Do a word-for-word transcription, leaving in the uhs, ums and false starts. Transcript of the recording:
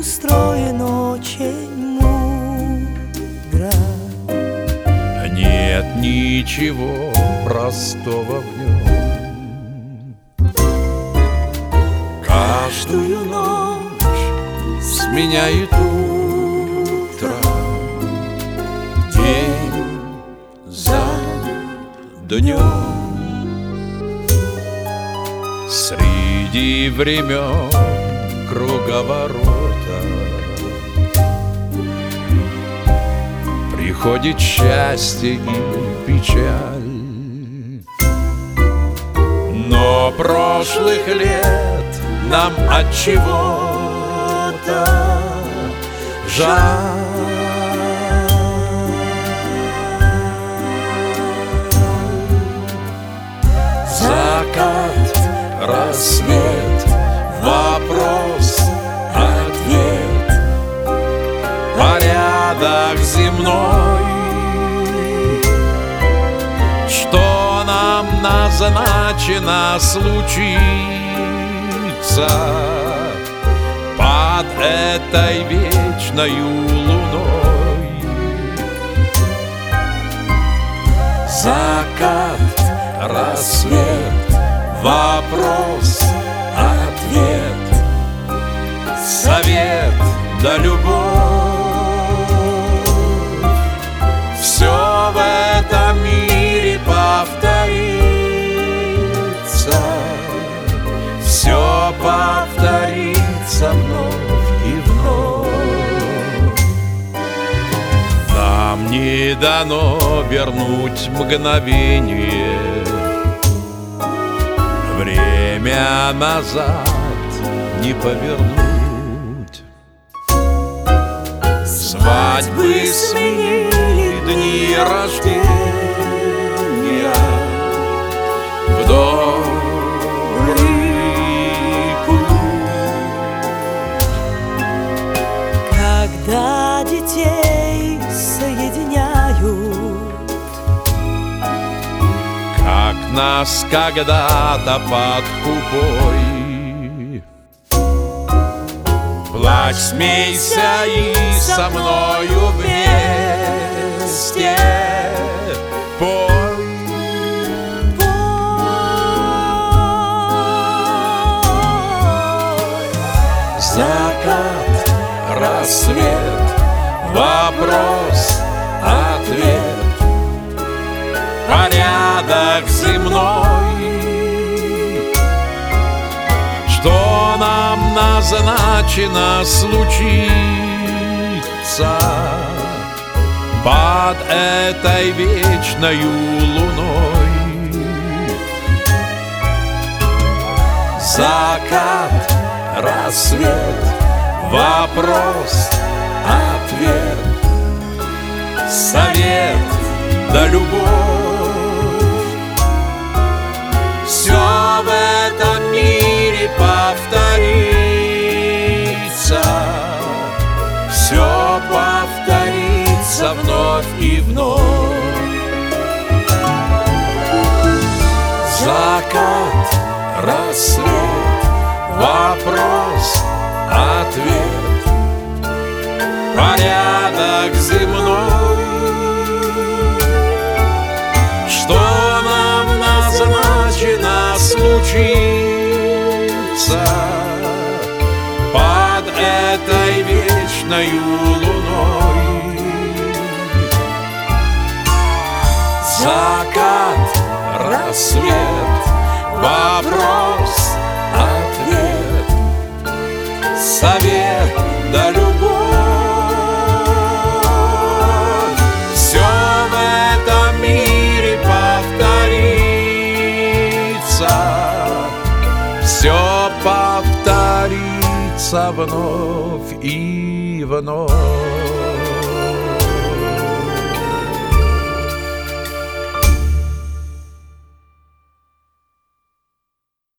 устроен очень мудро. Нет ничего простого в нем. Каждую ночь сменяет утро, день за днем. Среди времен круговорота приходит счастье и печаль. Но прошлых лет нам от чего-то жаль. Закат, рассвет, вопрос, ответ, порядок земной. Что нам назначено случиться под этой вечною луной? Закат, рассвет, вопрос, ответ, совет да любовь. Все в этом мире повторится, все повторится вновь и вновь. Нам не дано вернуть мгновение, время назад не повернуть. Свадьбы сменили дни рождения в добрый путь. Когда детей соединяют, как нас когда-то под хупой. Плачь, смейся и со мною вместе пой. пой. Закат, рассвет, вопрос, ответ, порядок земной. Что нам назначено случиться под этой вечною луной? Закат, рассвет, вопрос, ответ, совет да любовь. Все в этом мире повторится, все повторится вновь и вновь. Закат, рассвет, вопрос, ответ, порядок земной. Что нам назначено случиться под этой вечною луной? Закат, рассвет, вопрос, ответ, совет да любовь. Все в этом мире повторится, все повторится вновь и вновь.